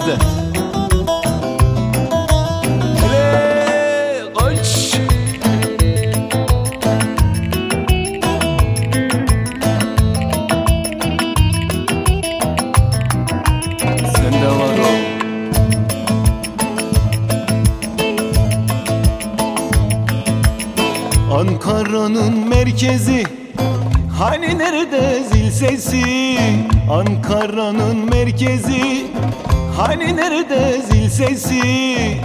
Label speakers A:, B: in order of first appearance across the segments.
A: bizde. Hele koç. Sende var o. Ankara'nın merkezi, hani nerede zil sesi? Ankara'nın merkezi, hani nerede zil sesi?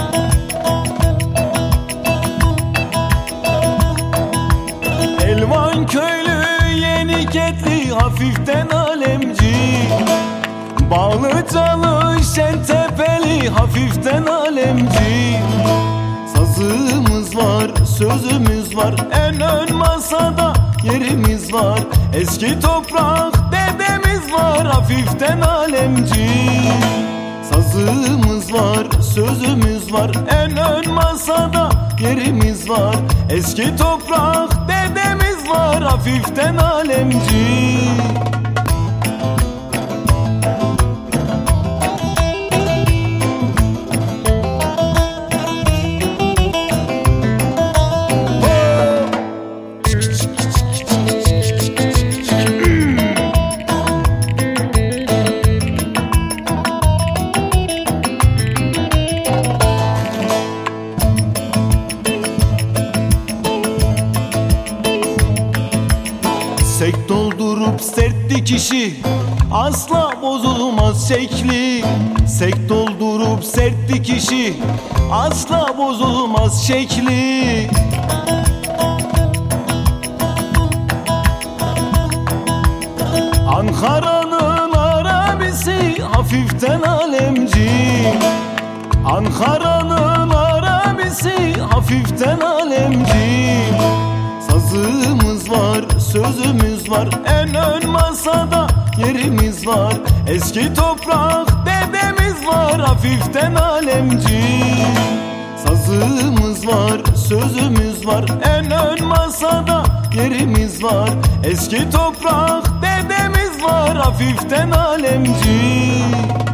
A: Elvan köylü Yeniketli hafiften alemci, Bağlıcalı Şentepeli hafiften alemci. Sazımız var, sözümüz var, en ön masada yerimiz var. Eski toprak dedemiz var, hafiften alemci. Sazımız var, sözümüz var, en ön masada yerimiz var. Eski toprak dedemiz var, hafiften alemci. Sek doldurup sert dikişi, asla bozulmaz şekli. Sek doldurup sert dikişi, asla bozulmaz şekli. Ankara'nın arabisi hafiften alemci. Ankara'nın arabisi hafiften alemci. Sazımız var, sözümüz var, en ön masada yerimiz var. Eski toprak dedemiz var, hafiften alemci. Sazımız var, sözümüz var, en ön masada yerimiz var. Eski toprak dedemiz var, hafiften alemci.